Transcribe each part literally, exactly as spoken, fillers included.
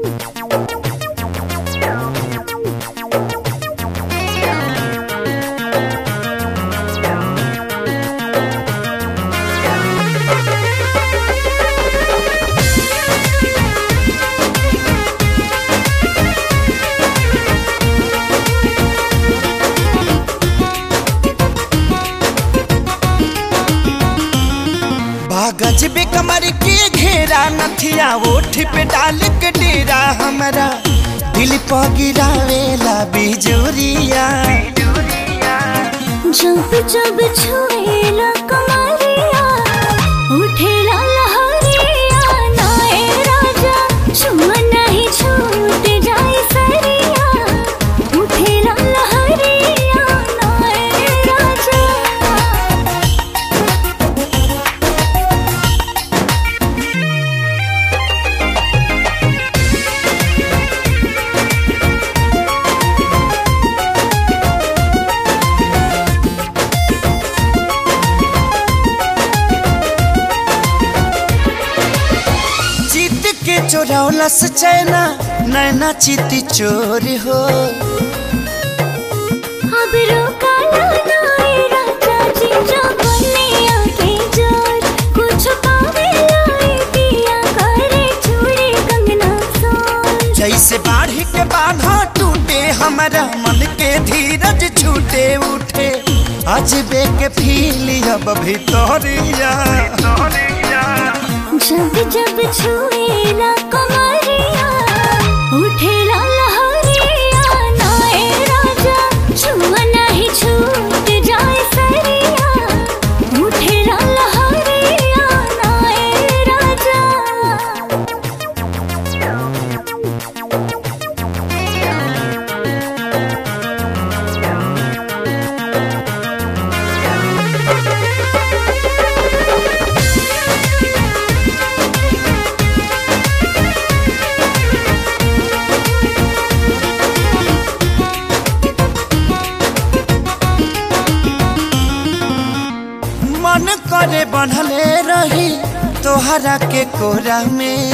गजबे कमर के घेरा नथिया ओठ पे डाल के डेरा हमारा दिल पर गिरावेला बिजुरिया जब जब छुएला कमरिया उठेला लहरिया नाए राजा चुम्मा नहीं छूट जाए सरिया उठेला लहरिया नाए राजा। चोरौलस चैना नैना चिती चोर हो अब रोका नाए राजा जी जो बनिया के जोर कुछ पावे लाई दिया करे चूड़ी कंगना सोर। जैसे बाढ़ के बाधा टूटे हमारा मन के धीरज छूटे उठे अजबे के फील अब भीतरिया जब जब छुएला कमरिया उठेला लहरिया नाए राजा चुम्मा नहीं छूट जाए सरिया उठेला लहरिया नाए राजा। मन करे बनले रही तोहरा के कोरा में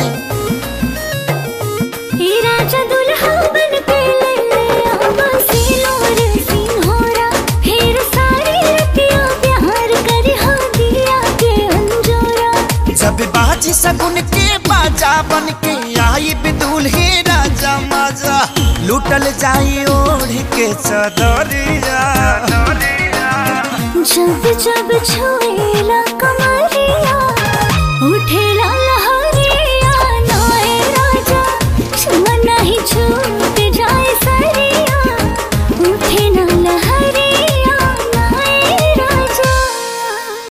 राजा दुल्हा बन के ले ले आवा सिलोर सिंहोरा फिर सारी रतिया प्यार कर हा दिया के अंजोरा। जब बाजी सगुन के बाजा बन के आई बिदुल्हे राजा मजा लूटल जाई ओढ़ के चदरिया जब जब छुएला कमर